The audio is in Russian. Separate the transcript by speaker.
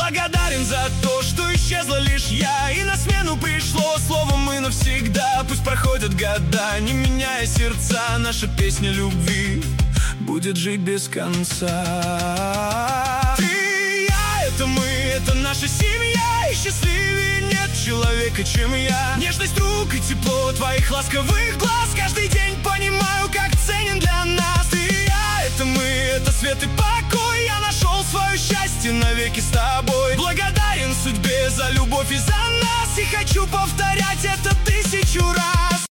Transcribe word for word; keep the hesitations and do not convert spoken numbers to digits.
Speaker 1: Благодарен за то, что исчезла лишь я, и на смену пришло слово «мы» навсегда. Пусть проходят года, не меняя сердца, наша песня любви будет жить без конца. Ты и я, это мы, это наша семья, и счастливее нет человека, чем я. Нежность рук и тепло твоих ласковых глаз, каждый день понимаю, как ценен для нас. Ты и я, это мы, это свет и покой, я нашел свое счастье навеки с тобой. Благодарен судьбе за любовь и за нас, и хочу повторять это тысячу раз.